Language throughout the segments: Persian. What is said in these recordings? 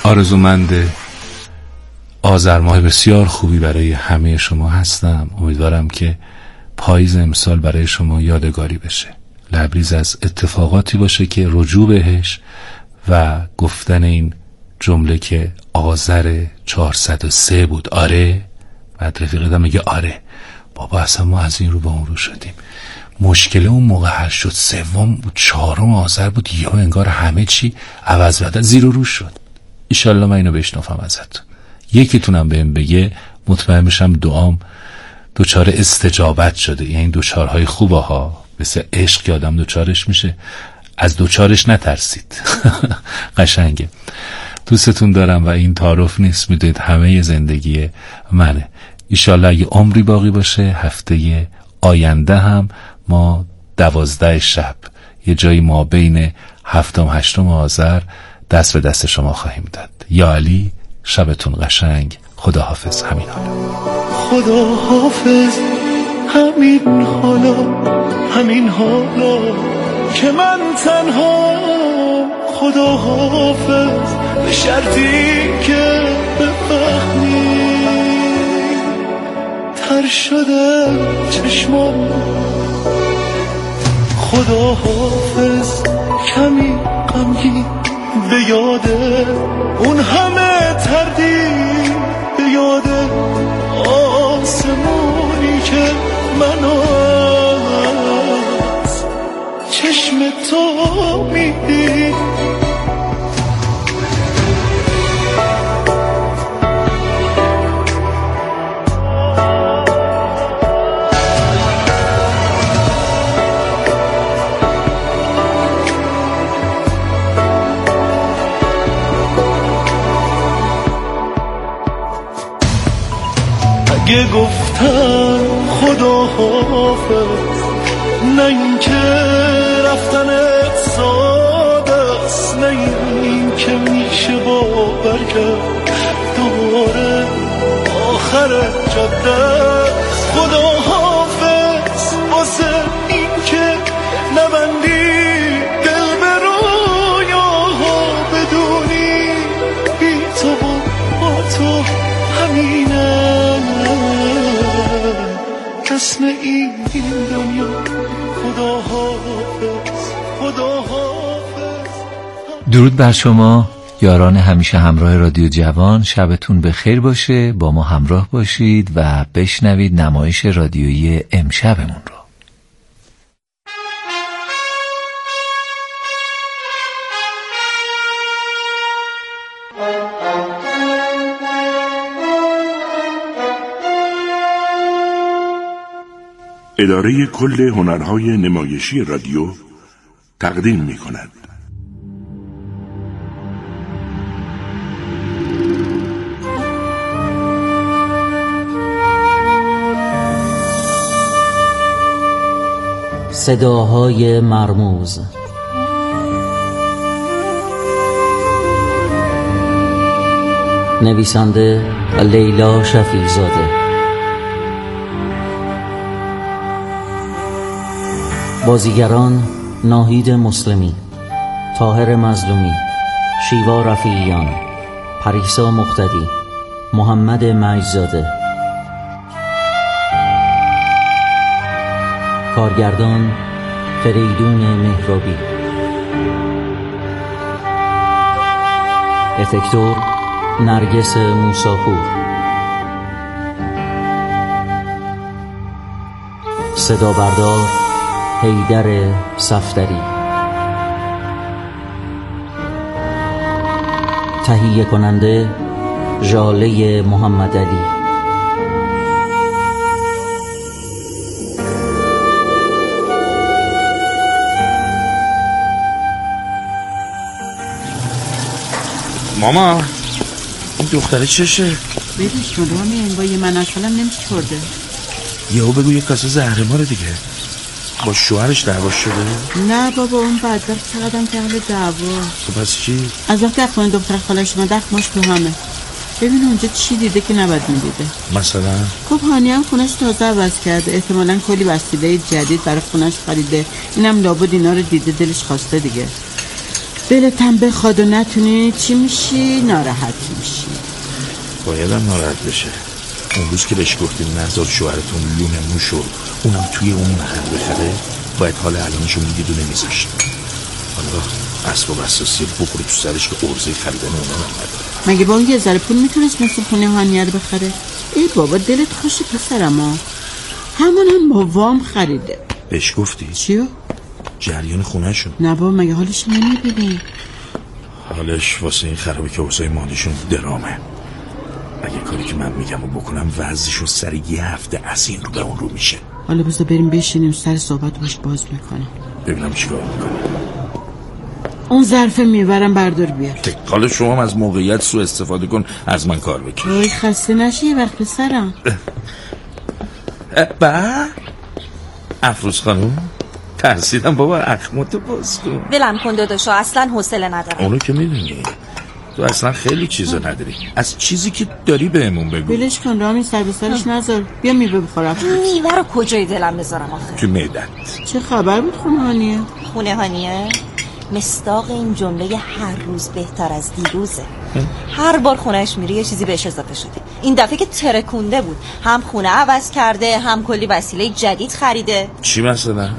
آرزومند آذر ماه بسیار خوبی برای همه شما هستم. امیدوارم که پاییز امسال برای شما یادگاری بشه، لبریز از اتفاقاتی باشه که رجوع بهش و گفتن این جمله که آذر 403 بود. آره، بعد رفیقم میگه آره بابا اصلا ما از این رو به اون رو شدیم. مشکل اون موقع حل شد، سوم بود، چهارم آذر بود، یهو انگار همه چی عوض بدن زیر و رو شد. ایشالله من اینو بشنفم ازت. یکیتونم بهم بگه مطمئن بشم دعام دوچار استجابت شده. یعنی دوچارهای خوبه ها، مثل عشق که آدم دوچارش میشه، از دوچارش نترسید. قشنگه. دوستتون دارم و این تعارف نیست، میدونید همه زندگی منه. ایشالله اگه عمری باقی باشه هفته آینده هم ما 12 شب یه جایی ما بین 7 و 8 آذر دست به دست شما خواهیم داد. یا علی، شبتون قشنگ. خدا حافظ. همین حالا. خدا حافظ. همین حالا، همین حالا که من تنها. خدا حافظ به شرطی که بفهمی تر شده چشمام. خدا حافظ کمی غمگین به یاده اون همه تردید، به یاده آسمونی که من از چشم تو میدید. اگه گفتم خدا حافظ، نه این که رفتنت ساده است، نه این که میشه باور کرد دوباره آخر جاده است. خدا حافظ واسه این که نبندی دل به رویاها، بدونی بی تو با تو همینه اسم این دنیا. خدا حافظ، خدا حافظ. درود بر شما یاران همیشه همراه رادیو جوان. شبتون بخیر باشه، با ما همراه باشید و بشنوید نمایش رادیویی امشبمون رو. اداره کل هنرهای نمایشی رادیو تقدیم می کند. صداهای مرموز. نویسنده لیلا شفیع‌زاده. بازیگران: ناهید مسلمی، طاهر مظلومی، شیوا رفیعیان، پریسا مقتدی، محمد مجزاده. کارگردان: فریدون مهرابی. افکتور: نرگس موساپور. صدا بردار: حیدر صفدری. تهیه کننده: ژاله محمدعلی. ماما این دختره چشه؟ بیدیش کن رامی با یه مناسلم نمیشه کرده. یهو بگو یه کاسه زهرماره دیگه. با شوهرش دعوا شده؟ نه بابا، اون بدبخت چقدرم که اهل دعوا. خب پس چی؟ از وقتی خونه دختر خالش اومده ماش تو همه. ببین اونجا چی دیده که نباید میدیده. مثلا؟ خب هانی هم خونش تازه عوض کرده، احتمالاً کلی وسیله جدید برای خونش خریده. اینم لابد اینا رو دیده دلش خواسته دیگه. دلت هم بخواد و نتونی چی میشی؟ ناراحت میشی. بایدم ناراحت بشه. اون روز که بهش گفتیم نذار شوهرتون لونه موشو اونم توی اون محل بخره، باید حال الانشو میدید و نمیذاشت. حالا اسباب اساسی بخوره تو سرش که ارزه خریدن اونا نداره. مگه با اون یه ذره پول میتونست مثل خونه هانیه رو بخره؟ ای بابا دلت خوشه پسرم ها. همون هم با وام خریده. بهش گفتی؟ چیو؟ جریان خونه شون. نه بابا مگه حالش نمیبینی؟ حالش واسه این خرابه که واسه مالیشون درامه. اگه کاری که من میگم رو بکنم وضعشون سر یه هفته از این رو به اون رو میشه. حالا بذار بریم بشینیم سر صحبت باش باز میکنم ببینم چیکار میکنی. اون ظرف میورم بردار بیار. حالا شما هم از موقعیت سوء استفاده کن، از من کار بکش. وای خسته نشی یه وقت پسرم. افروز خانم ترسیدم بابا اخماتو باز کن. ولم کن داداشا، اصلا حوصله ندارم. اونو که میدونی تو اصلا خیلی چیزا نداری. از چیزی که داری بهمون بگو. ولش کن رامی سر به سرش نذار. بیا میوه بخورم. میوه رو کجای دلم بذارم آخه؟ تو معدت. چه خبر بود خونه هانیه؟ خونه هانیه مصداق این جمله هر روز بهتر از دیروزه. هر بار خونهش میری یه چیزی بهش اضافه شده. این دفعه که ترکونده بود، هم خونه عوض کرده هم کلی وسیله جدید خریده. چی مثلا؟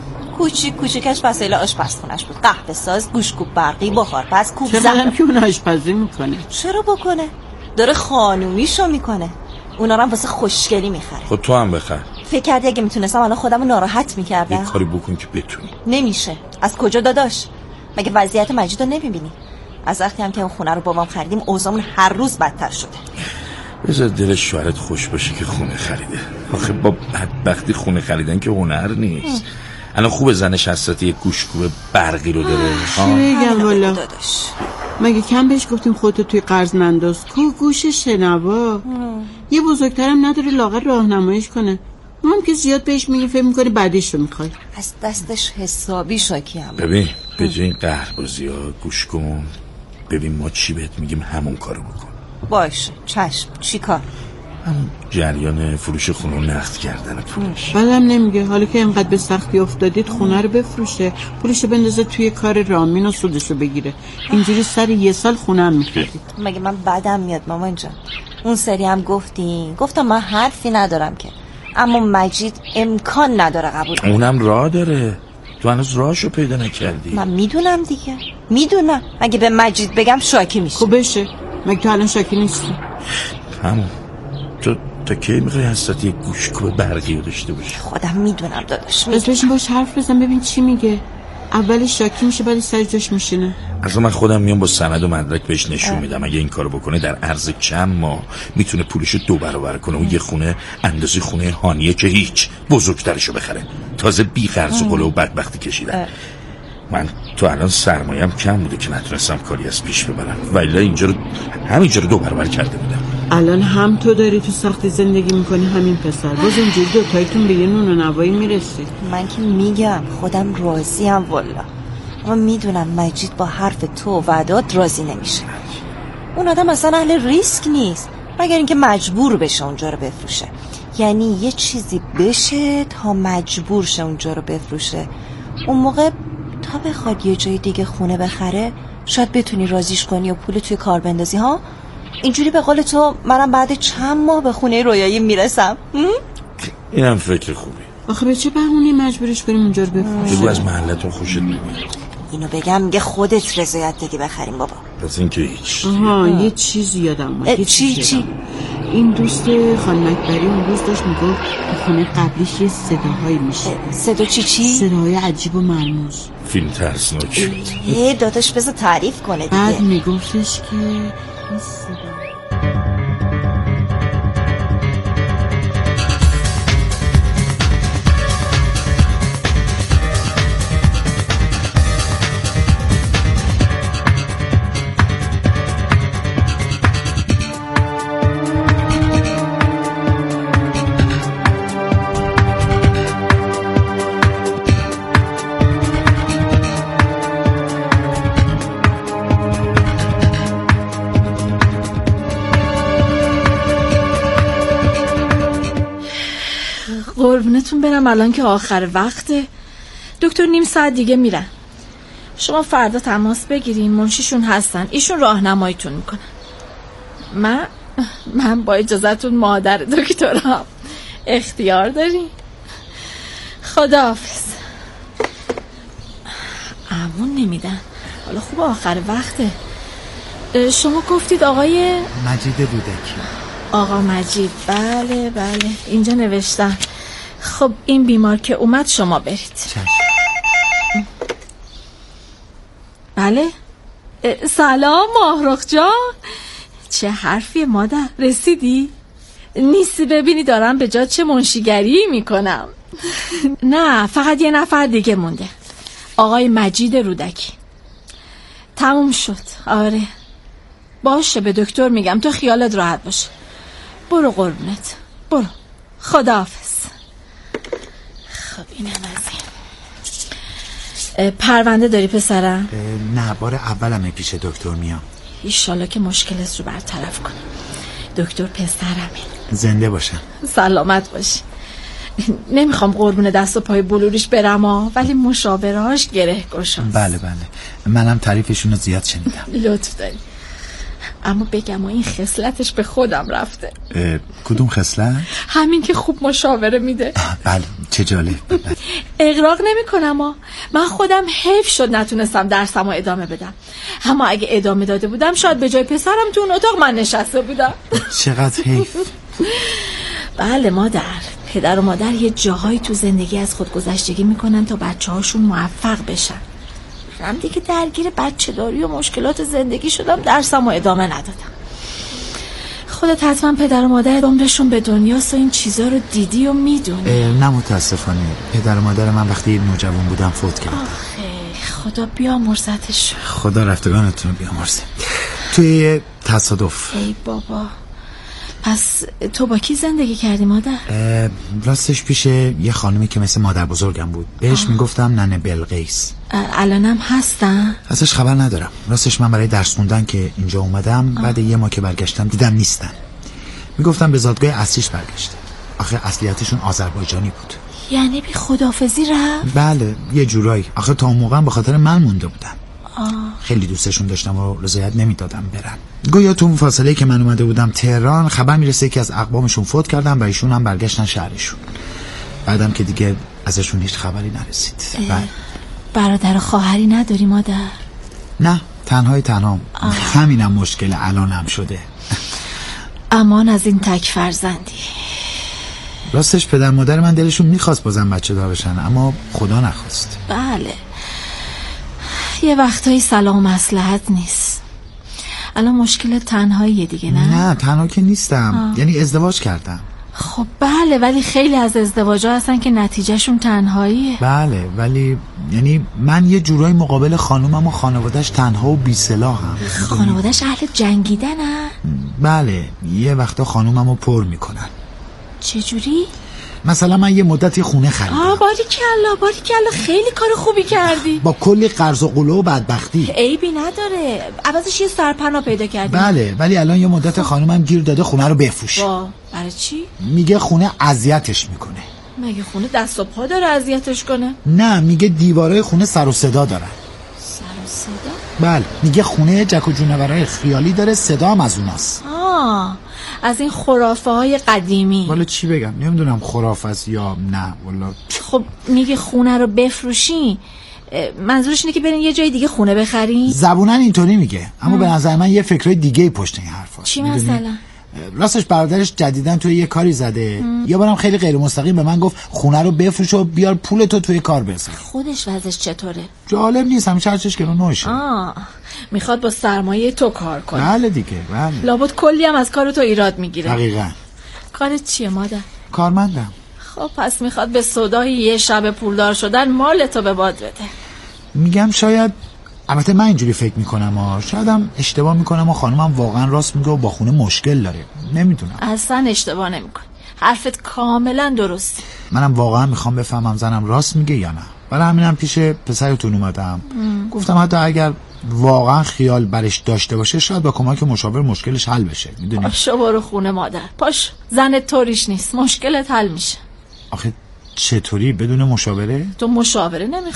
کوچیکش وسایل آشپزخونه‌اش بود. قهوه ساز، گوشتکوب برقی، بخارپز، کوب چقدرم که اون آشپزی میکنه. چرا بکنه؟ داره خانومیشو میکنه. اونا رو هم واسه خوشگلی میخره. خب تو هم بخر. فکر کردی اگه میتونستم الان خودمو ناراحت میکردم؟ یه کاری بکن که بتونی. نمیشه. از کجا داداش؟ مگه وضعیت مجید رو نمیبینی؟ از وقتی هم که اون خونه رو بابام خریدیم اوضاعمون هر روز بدتر شده. بذار دلش شوهرت خوش باشه که خونه خریده. آخه با بدبختی خونه خریدن که هنر نیست. الان خوب زنش هستت یه گوشتکوب برقی رو داره. چی بگم والا؟ داداش مگه کم بهش گفتیم خودتو توی قرض ننداز؟ کو گوش شنوا. یه بزرگترم نداره لاغر راهنماییش کنه. ما هم که زیاد بهش میگیم فکر میکنی بعدیش رو میخوای. از دستش حسابی شاکیم. ببین به جای این قهربازی ها گوش کن، ببین ما چی بهت میگیم همون کارو بکن. باشه چشم. چی کار؟ همون جریان فروش خونه رو نقد کردن پولش. بعدم نمیگه حالا که اینقدر به سختی افتادید خونه رو بفروشه، پولشو بندازه توی کار رامین و سودشو بگیره. اینجوری سر یه سال خونه هم میخورید. مگه من بدم میاد مامان جان؟ اون سری هم گفتم من حرفی ندارم که، اما مجید امکان نداره قبول کنه. اونم راه داره، تو هنوز راهشو پیدا نکردی. من میدونم دیگه، میدونم. اگه به مجید بگم شاکی میشه. خب بشه. مگه تو الان شاکی نیستی؟ همون تو تا کی میخوای هستت یه گوشتکوب برقی رو داشته باشی؟ خودم میدونم داداش. بس باش حرف بزن ببین چی میگه. اولش شاکی میشه بعد سر جاش میشینه. اصلا من خودم میام با سند و مدرک بهش نشون میدم اگه این کارو بکنه در عرض چند ماه میتونه پولشو 2 برابر کنه و یه خونه اندازه خونه هانیه که هیچ بزرگترشو بخره. تازه بی قرض و قله و بدبختی کشیدن. من تو الان سرمایه‌ام کم بوده که نتونستم کاری از پیش ببرم، ولی همینجا رو 2 برابر کرده بودم. الان هم تو داری تو سختی زندگی میکنی همین پسر، باز اینجوری دوتایتون به یه نون و نوایی میرسی. من که میگم خودم راضیم والا، اما میدونم مجید با حرف تو و وعدات راضی نمیشه. اون آدم اصلا اهل ریسک نیست مگر اینکه مجبور بشه اونجا رو بفروشه. یعنی یه چیزی بشه تا مجبور شه اونجا رو بفروشه. اون موقع تا بخواد یه جای دیگه خونه بخره شاید بتونی راضیش کنی و پول توی کار بندازی ها. اینجوری به قول تو منم بعد چند ماه به خونه رویایی میرسم. اینم فکر خوبی. آخه به چه بهونه‌ای مجبورش کنیم اونجا رو بفروشه؟ بگو از محلتون خوشت نمیاد. اینو بگم میگه خودت رضایت دادی بخریم بابا. پس این که هیچ. یه چیزی یادم اومد. چی؟ این دوست خانم اکبری اون روز داشت میگفت خونه قبلیش یه صداهایی میشه. صدا چی؟ صداهای عجیب و مرموز. فیلم ترسناک. داداش بذار تعریف کنه دیگه. بعد میگفتش که این صدا قربونتون برم الان که آخر وقته. دکتر نیم ساعت دیگه میرن. شما فردا تماس بگیرین، منشیشون هستن، ایشون راهنماییتون میکنن. من با اجازهتون مادر دکترم. اختیار دارین. خداحافظ. امون نمیدن. حالا خوب آخر وقته. شما گفتید آقای مجید رودکی. آقا مجید. بله اینجا نوشتم. خب این بیمار که اومد شما برید. چشم. بله. سلام ماهرخ جان. چه حرفی مادر؟ رسیدی؟ نیستی ببینی دارم به جا چه منشیگری میکنم. نه فقط یه نفر دیگه مونده، آقای مجید رودکی. تموم شد. آره باشه، به دکتر میگم تو خیالت راحت باشه. برو قربونت، برو. خداحافظ. خب اینم از این. پرونده داری پسرم؟ نه بار اولمه پیش دکتر میام. ایشالا که مشکلت رو برطرف کنه. دکتر پسرمه. زنده باشم. سلامت باشی. نمیخوام قربون دست و پای بلوریش برم ولی مشاورهاش گره گشاست. بله منم تعریفشون رو زیاد شنیدم. لطف داری. اما بگم این خصلتش به خودم رفته. کدوم خصلت؟ همین که خوب مشاوره میده. بله چه جالب. اغراق نمی کنم من خودم حیف شد نتونستم درسمو ادامه بدم. اما اگه ادامه داده بودم شاید به جای پسرم تو اون اتاق من نشسته بودم. چقدر حیف. بله مادر، پدر و مادر یه جاهایی تو زندگی از خودگذشتگی میکنن تا بچه هاشون موفق بشن. من دیگه درگیر بچه داری و مشکلات زندگی شدم، درسمو ادامه ندادم. خودت حتما پدر و مادر عمرشون به دنیاست و این چیزا رو دیدی و میدونی. نه متاسفانه پدر و مادر من وقتی نوجوان بودم فوت کردن. آخه خدا بیامرزتش. خدا رفتگانتون بیامرزه. توی تصادف. ای بابا. پس تو با کی زندگی کردی مادر؟ راستش پیش یه خانمی که مثل مادر بزرگم بود. بهش میگفتم ننه بلقیس. الانم هستن؟ ازش خبر ندارم. راستش من برای درس خوندن که اینجا اومدم بعد یه ماه که برگشتم دیدم نیستن. میگفتم به زادگاه اصلیش برگشته. آخه اصلیتشون آذربایجانی بود. یعنی بی خداحافظی رفت؟ بله یه جورایی. آخه تا اون موقع به خاطر من مونده بودن. خیلی دوستشون داشتم و رضایت نمیدادم برن. گویا تو اون فاصله که من اومده بودم تهران خبر میرسه که از اقوامشون فوت کردن و ایشون هم برگشتن شهرشون. بعدم که دیگه ازشون هیچ خبری نرسید. برادر و خواهری نداری مادر؟ نه تنها. همینم مشکل الانم شده. امان از این تک فرزندی. راستش پدر مادر من دلشون میخواست بازم بچه دار بشن اما خدا نخواست. بله یه وقتایی صلاح و مصلحت نیست. الان مشکل تنهاییه دیگه نه تنها که نیستم. یعنی ازدواج کردم. خب بله ولی خیلی از ازدواج‌ها هستن که نتیجهشون تنهاییه. بله ولی یعنی من یه جورایی مقابل خانومم و خانواده‌اش تنها و بی‌سلاحم. خانواده‌اش اهل جنگیدنن؟ بله یه وقتا خانوممو پر میکنن. چجوری؟ مثلا من یه مدتی خونه خریدم. باریکلا خیلی کار خوبی کردی. با کلی قرض و قله و بدبختی. عیبی نداره، عوضش یه سرپناه پیدا کردی. بله ولی الان یه مدت خانومم گیر داده خونه رو بفروشه. برای چی؟ میگه خونه اذیتش میکنه. مگه خونه دست و پا داره اذیتش کنه؟ نه میگه دیوارای خونه سر و صدا دارن. سر و صدا؟ بله میگه خونه جک و جونورای خیالی داره، صدا هم از اوناست. از این خرافه های قدیمی. والا چی بگم نمیدونم خرافه است یا نه والا. خب میگه خونه رو بفروشی، منظورش اینه که برین یه جای دیگه خونه بخرین؟ زبونن اینطوری میگه اما به نظر من یه فکرای دیگه پشت این حرفاست. چی مثلا؟ راستش برادرش جدیدن توی یه کاری زده. یه بارم خیلی غیر مستقیم به من گفت خونه رو بفروش و بیار پولتو توی کار بذار. خودش وضعش چطوره؟ جالب نیست، همیشه هرچش که رو نوشه. میخواد با سرمایه تو کار کنه. بله دیگه بله. لابد کلی هم از کار تو ایراد میگیره. دقیقاً. کارت چیه مادر؟ کارمندم. خب پس میخواد به صدای یه شب پولدار شدن مال تو به باد بده. میگم شاید، البته من اینجوری فکر میکنم شایدم اشتباه میکنم و خانومم واقعا راست میگه و با خونه مشکل داره. نمیدونم. اصلا اشتباه نمیکنی، حرفت کاملا درسته. منم واقعا میخوام بفهمم زنم راست میگه یا نه. برای همینم پیش پسرتون اومدم. گفتم حتی اگر واقعا خیال برش داشته باشه شاید با کمک مشاور مشکلش حل بشه. میدونی؟ پاشو برو خونه مادر، پاش. زنت طوریش نیست، مشکلت حل میشه. آخه چطوری بدون مشاوره؟ تو مشاوره نمیخوای؟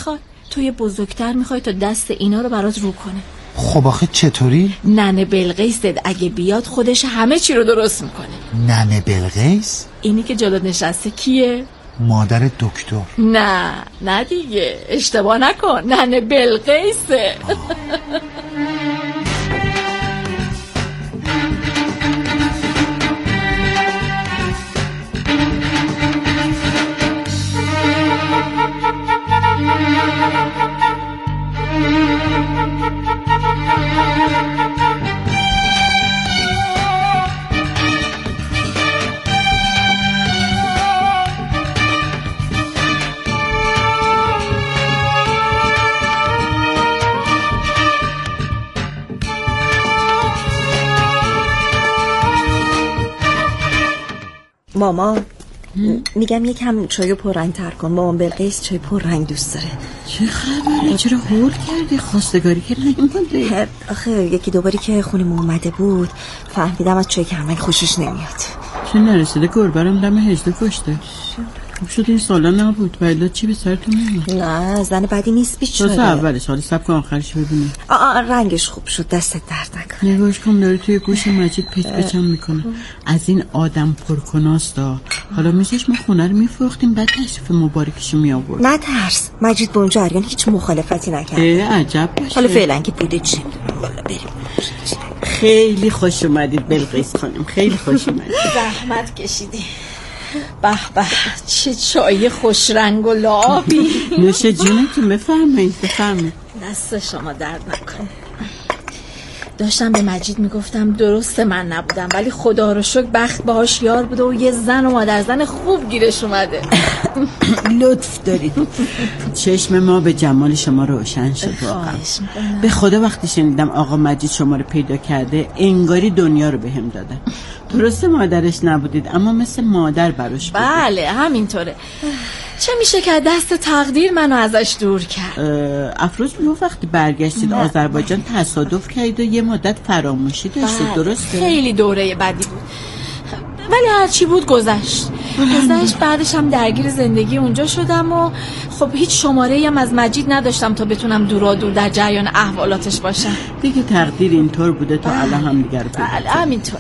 تو یه بزرگتر میخوای تا دست اینا رو برات رو کنه. خب آخه چطوری؟ ننه بلقیس اگه بیاد خودش همه چی رو درست میکنه. ننه بلقیس؟ اینی که جلوت نشسته کیه؟ مادر دکتر. نه دیگه اشتباه نکن، ننه بلقیسه. مامان میگم یکم چایو پررنگ‌تر کن. مامان بلقیس چای پررنگ دوست داره. چه خبره؟ چرا هول کردی؟ خواستگاری که نمی‌کنه. آخه یکی دوباری که خونم اومده بود فهمیدم از چای کمرنگ خوشش نمیاد. چه نرسیده گربرم دم هجده کشته. خوب شد این سالا نبود ولی چی به سرتون نمیاد؟ نه زن بدی نیست بیچاره. واسه اولش حالا سب کن آخرش ببینیم. رنگش خوب شد، دستت درد نکنه. نگاش کن داره توی گوش مجید پچ پچم میکنه. از این آدم پرکناستا. حالا میشش ما خونه رو میفروختیم بعد تشریف مبارکشو میآورد. نه ترس، مجید با اون جریان هیچ مخالفتی نکرد. عجب باشه. حالا فعلا که بوده چی والا بریم. خیلی خوش اومدید بلقیس خانم، خیلی خوش اومدید. زحمت کشیدی. به به چه چای خوش رنگ و لعابی. نوش جونتون، بفرمایید. دست شما درد نکنه. داشتم به مجید میگفتم درسته من نبودم ولی خدا رو شکر بخت باهاش یار بوده و یه زن و مادر زن خوب گیرش اومده. لطف دارید. چشم ما به جمال شما روشن شد واقعا. به خدا وقتی شنیدم آقا مجید شما رو پیدا کرده انگاری دنیا رو بهم دادن. درسته مادرش نبودید اما مثل مادر براش بودید. بله همینطوره. چه میشه که دست تقدیر منو ازش دور کرد. افروز میگفت وقتی برگشتید آذربایجان تصادف کردید و یه مدت فراموشی داشتید. درسته؟ خیلی دوره بدی بود ولی هرچی بود گذشت. بعدش هم درگیر زندگی اونجا شدم و خب هیچ شماره‌ای هم از مجید نداشتم تا بتونم دورا دور در جریان احوالاتش باشم. دیگه تقدیر اینطور بوده تا الان هم دیگر بوده. بله همینطوره.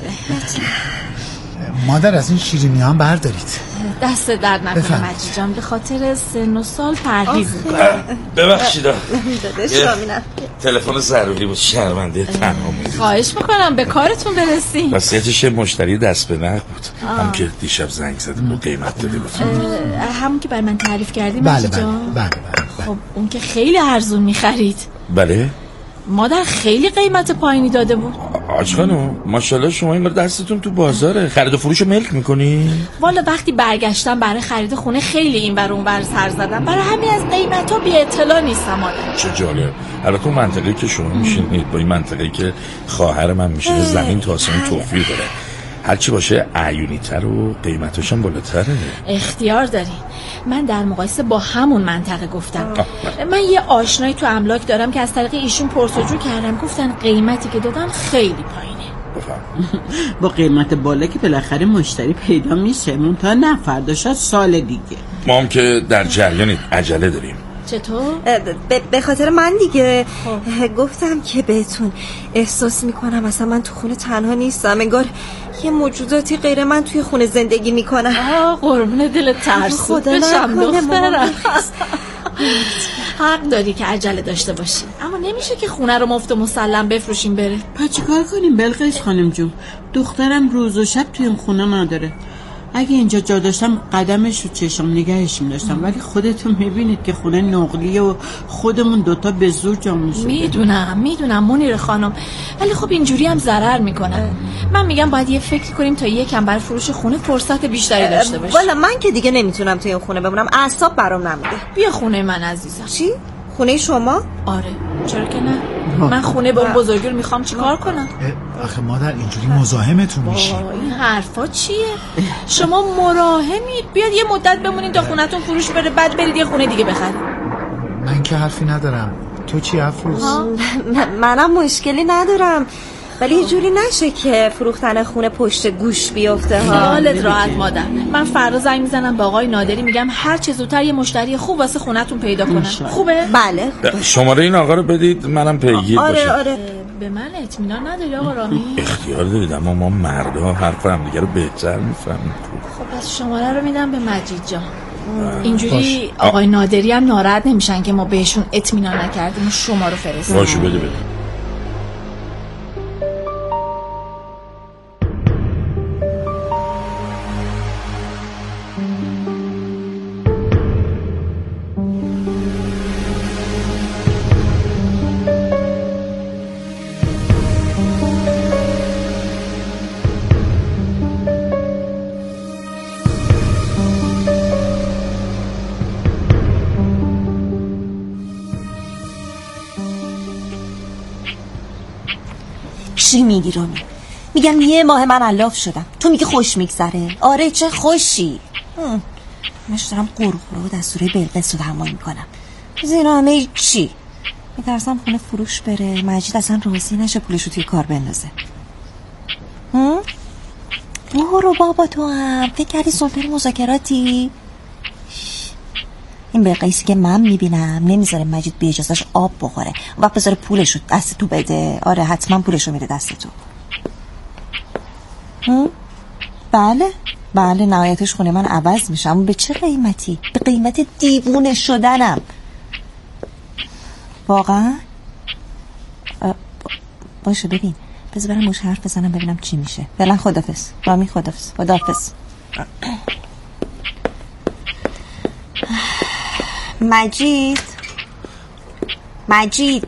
مادر از این شیرینی هم بردارید. دست درد نکنه مجید جان، به خاطر سن و سال پرهیز میکنم. ببخشید شامینم تلفن ضروری بود، شرمنده تنها موندید. خواهش میکنم به کارتون برسین. وصیتش مشتری دست به نقد بود. هم که دیشب زنگ زده بود قیمت داده بود. همون که بر من تعریف کردی مجید جان. بله. خب اون که خیلی ارزون میخرید. بله مادر خیلی قیمت پایینی داده بود. آج خانم ماشاءالله شما این دستتون تو بازاره، خرید و فروشو ملک میکنی؟ والا وقتی برگشتم برای خرید خونه خیلی این بر اون بر سر زدم، برای همین از قیمتا بی اطلاع نیستم مادر. چه جالب. البته اون منطقه‌ای که شما میشینید با این منطقه‌ای که خواهر من میشینه زمین تا آسمون توفیق داره. هرچی باشه عیونی تر و قیمتش هم بالاتره. اختیار دارین. من در مقایسه با همون منطقه گفتم. من یه آشنایی تو املاک دارم که از طریق ایشون پرسجو کردم، گفتن قیمتی که دادن خیلی پایینه. با قیمت بالا که بالاخره مشتری پیدا میشه، منتها نه فردا شاید سال دیگه. ما هم که در جریانید، عجله داریم. چطور؟ به خاطر من دیگه. گفتم که بهتون احساس میکنم اصلا من تو خونه تنها نیستم، انگار یه موجوداتی غیر من توی خونه زندگی میکنن. قربون دلت ترسود بشم دخترم. حق داری که عجله داشته باشی، اما نمیشه که خونه رو مفت و مسلم بفروشیم بره. پس چیکار کنیم بلقیس خانم جون؟ دخترم روز و شب توی این خونه نداره. اگه اینجا جا داشتم قدمش رو چشم نگهش می‌داشتم، ولی خودتون میبینید که خونه نقلیه و خودمون دوتا به زور جا میشیم. میدونم منیر خانم، ولی خب اینجوری هم ضرر میکنه. من میگم باید یه فکر کنیم تا یکم برای فروش خونه فرصت بیشتری داشته باشیم. والا من که دیگه نمیتونم توی این خونه بمونم، اعصاب برام نمیده. بیا خونه من عزیزم. چی؟ خونه شما؟ آره چرا که نه. من خونه با اون بزرگی رو میخوام چیکار کنم؟ آخه مادر اینجوری مزاحمتون میشیم. این حرفا چیه؟ شما مراهمید، بیاد یه مدت بمونید تا خونتون فروش بره، بعد برید یه خونه دیگه بخرید. من که حرفی ندارم. تو چی افروز؟ منم مشکلی ندارم. ولی یه جوری نشه که فروختن خونه پشت گوش بیفته ها. حالت راحت مادر. من فردا زنگ میزنم با آقای نادری میگم هر چه زودتر یه مشتری خوب واسه خونتون پیدا کنن. خوبه؟ بله. شماره این آقا رو بدید منم پیگیر باشم. آره. به من اطمینان نداری آقا رامی؟ اختیار دارید اما ما مردا حرف هم دیگه رو بهتر میفهمیم. خب پس شماره رو میدم به مجید جان. اینجوری آقای نادری هم ناراحت نمیشن که ما بهشون اطمینان نکردیم شما رو فرستادیم. باشه بده. چی میگی رومی؟ میگم یه ماه من علاف شدم، تو میگی خوش میگذره. آره چه خوشی. من دارم قرقره و دستوره بلقیس رو تحمل میکنم. زینا همه چی؟ میترسم خونه فروش بره، مجید اصلا راضی نشه پولشو توی کار بندازه. برو بابا تو هم فکر کردی سلطان مذاکراتی؟ این بلقیسی که من میبینم نمیذاره مجید بی اجازهش آب بخوره، وقت بذاره پولشو دست تو بده. آره حتما پولشو میده دست تو. بله نهایتش خونه من عوض میشه، اما به چه قیمتی؟ به قیمت دیوونه شدنم. واقعا؟ باشه ببین بذار برم حرف بزنم ببینم چی میشه. فعلا خدافظ رامی، خدافظ. مجید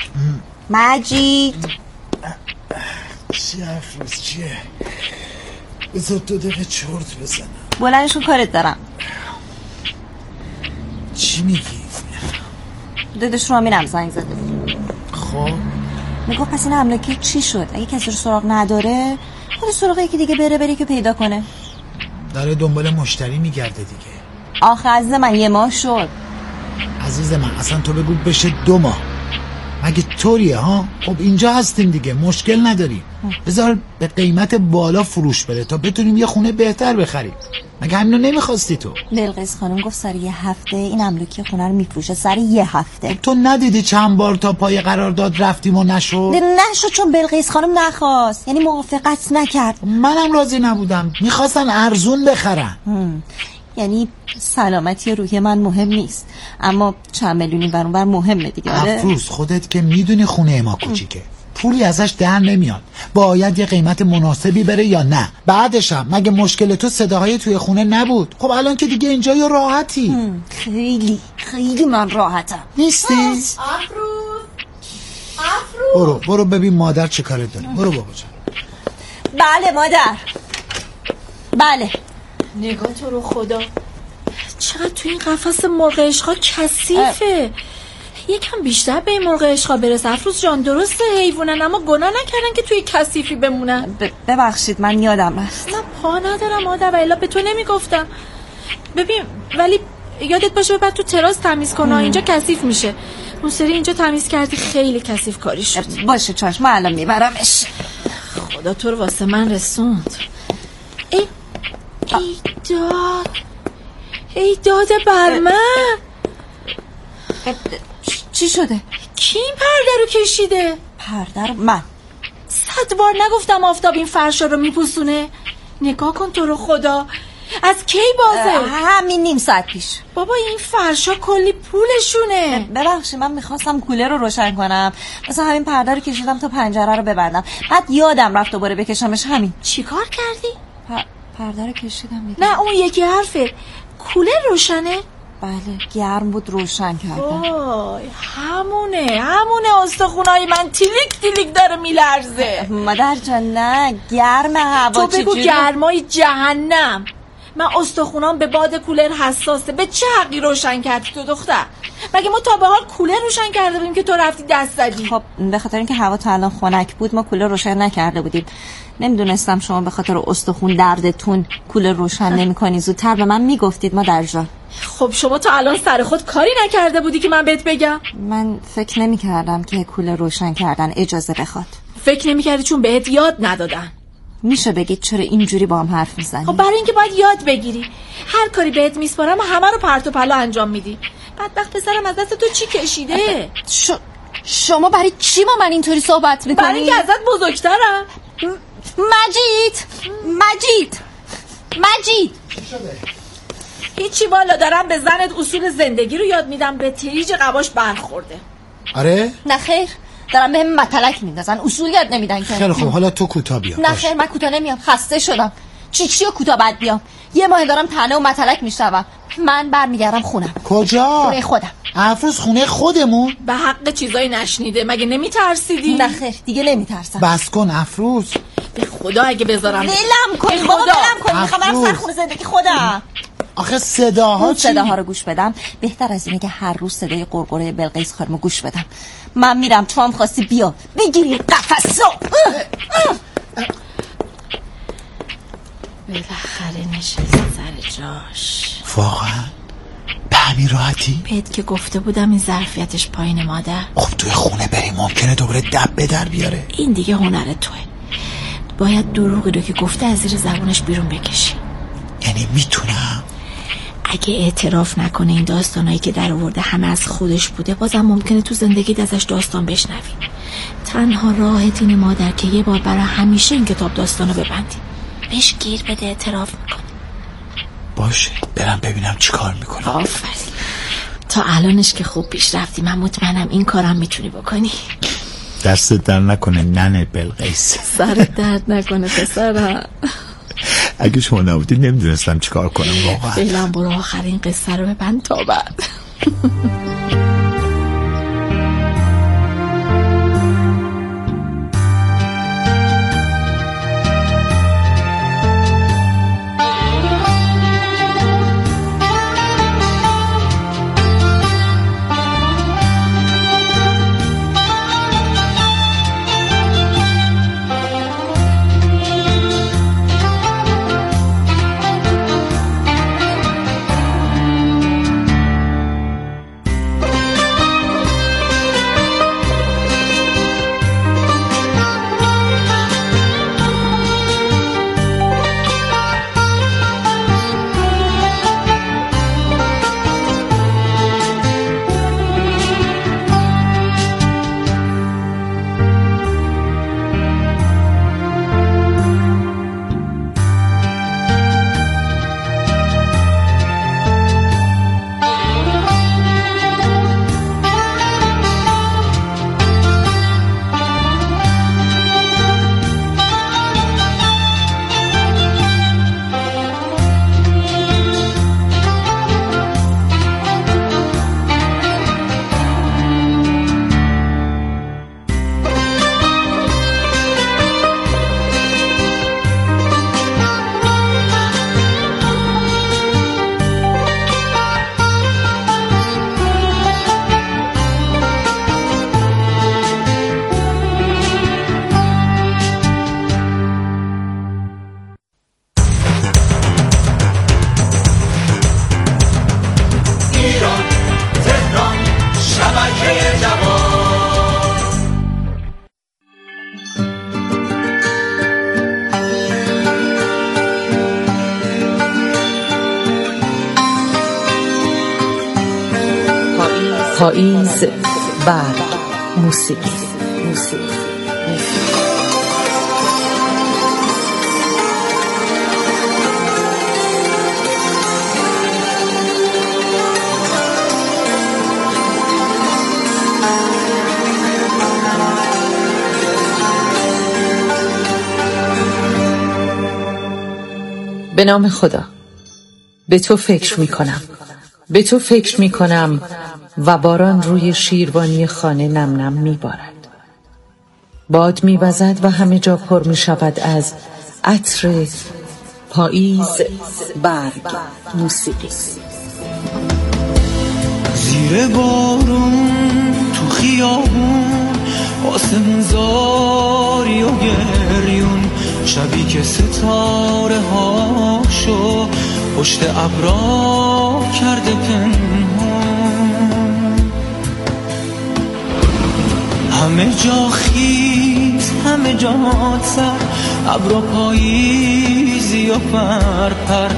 چی افروز چیه؟ بذار 2 دقیقه چرت بزنم. بلندشون کارت دارم. چی میگی؟ داداش رامی نم زنگ زده. خب میگو پس این املاکی چی شد؟ اگه کسی رو سراغ نداره خود سراغ یکی دیگه بره که پیدا کنه. داره دنبال مشتری میگرده دیگه. آخه عزیز من 1 ماه شد. عزیز من اصلا تو بگو بشه 2 ماه. مگه طوریه ها؟ خب اینجا هستیم دیگه، مشکل نداریم. بذار به قیمت بالا فروش بره تا بتونیم یه خونه بهتر بخریم. مگه همینو نمیخواستی تو؟ بلقیس خانم گفت سر 1 هفته این املاکی خونه رو میفروشه. سر 1 هفته. تو ندیدی چند بار تا پای قرارداد رفتیم و نشد چون بلقیس خانم نخواست، یعنی موافقت نکرد. منم راضی نبودم، میخواستن ارزون بخرن. یعنی سلامتی روحی من مهم نیست، اما چند میلیونی برون مهمه دیگه. افروز خودت که میدونی خونه ما کوچیکه، پولی ازش در نمیاد، باید یه قیمت مناسبی بره یا نه؟ بعدش هم مگه مشکل تو صداهای توی خونه نبود؟ خب الان که دیگه اینجا یا راحتی. خیلی من راحتم. نیستی؟ افروز برو ببین مادر چه کارت داره. برو بابا جان. بله مادر. بله. نگاه تو رو خدا، چقدر تو این قفس مرغ عشقا کثیفه. یکم بیشتر به این مرغ عشقا برس افروز جان. درسته حیوانن اما گناه نکردن که توی کثیفی بمونن. ببخشید من یادم رفت. من پا ندارم مادر و الا به تو نمیگفتم. ببین ولی یادت باشه بعد تو تراس تمیز کن، اینجا کثیف میشه. اون سری اینجا تمیز کردی خیلی کثیف کاری شد. باشه چشم من الان میبرمش. خدا تو رو واسه من رسوند. ای داد بر من. چی شده؟ کی این پرده رو کشیده؟ پرده رو من 100 بار نگفتم آفتاب این فرشا رو میپوسونه؟ نگاه کن تو رو خدا، از کی بازه؟ همین نیم ساعت پیش. بابا این فرشا کلی پولشونه. ببخشید من میخواستم کولر رو روشن کنم، مثلا همین پرده رو کشیدم تا پنجره رو ببندم، بعد یادم رفت دوباره بکشمش. همین. چی کار کردی؟ پرده رو کشیدم دیگه. نه اون یکی حرفه. کولر روشنه؟ بله گرم بود روشن کردم. وای همونه استخونای من تیلیک داره میلرزه. مادر جان نه گرم هوا. تو بگو گرمای جهنم. من استخونام به باد کولر حساسه. به چه حقی روشن کردی تو دختر؟ مگه ما تا به حال کولر روشن کرده بودیم که تو رفتی دست زدی؟ خب به خاطر اینکه هوا تا الان خنک بود ما کولر روشن نکرده بودیم. نمیدونستم شما به خاطر استخون دردتون کولر روشن نمی‌کنی. زودتر به من میگفتید مادر جان. خب شما تا الان سر خود کاری نکرده بودی که من بهت بگم؟ من فکر نمی‌کردم که کولر روشن کردن اجازه بخواد. فکر نمی‌کردی چون بهت یاد ندادن؟ میشه بگید چرا اینجوری با هم حرف میزنی؟ خب برای اینکه باید یاد بگیری. هر کاری بهت میسپارم و همه رو پرت و پلا انجام میدی. بدبخت پسرم از دست تو چی کشیده؟ شما برای چی با من اینطوری صحبت میکنی؟ برای اینکه ازت بزرگترم. مجید چی شده؟ هیچی والا، دارم به زنت اصول زندگی رو یاد میدم، به تریج قباش برخورده. آره؟ نه خیر، دارم بهم متلک میندازن، اصول یاد نمیدن که. خیلی خوب، حالا تو کوتاه بیا. نه خیر، من کوتاه نمیام، خسته شدم. چی و کوتاه بعد بیام؟ یه ماه دارم طعنه و متلک میشنوم. من برمیگردم خونم. کجا؟ خونه خودم. افروز خونه خودمون؟ به حق چیزایی نشنیده، مگه نمیترسیدی؟ نه خیر، دیگه نمیترسم. بس کن افروز. به خدا اگه بذارم ولم کن بابا، ولم کن، میخوام برم سر خونه زندگی خودم. آخه صداها چی؟ صداها رو گوش بدم بهتر از اینه که هر روز صدای قرقره بلقیس خانمو گوش بدم. من میرم، تو هم خواستی بیا بگیری قفسو. بالاخره نشست سر جاش. واقعا؟ به همین راحتی؟ بهت که گفته بودم این ظرفیتش پایین مادر. خب توی خونه بریم ممکنه دوباره دب به در بیاره. این دیگه هنر توه، باید دروغی رو که گفته از زیر زبونش بیرون بکشی. یعنی میتونم؟ اگه اعتراف نکنه این داستانایی که در آورده همه از خودش بوده، بازم ممکنه تو زندگیت ازش داستان بشنوی. تنها راهت اینه مادر که یه بار برای همیشه این کتاب داستانو ببندی، بهش گیر بده اعتراف میکنه. باشه، برم ببینم چی کار میکنه. آفرین، تا الانش که خوب پیش رفتی. من مطمئنم این کارم میتونی بکنی. دست در نکنه ننه بلقیس. سرت درد نکنه پسرم. اگه شما نبودید نمیدونستم چی کار کنم واقعا. فعلا برو آخرین قصه رو ببند تا بعد. پاییز برگ موسیقی. به نام خدا، به تو فکر می کنم و باران روی شیروانی خانه نم نم می بارد. باد می وزد و همه جا پر می شود از عطر پاییز برگ موسیقی. زیر بارون تو خیابون آسمون زاری و گریون، شبی که ستاره هاشو پشت ابرا کرده پنهان، همه جا خیز همه جات سر ابرو پاییزی و پرپر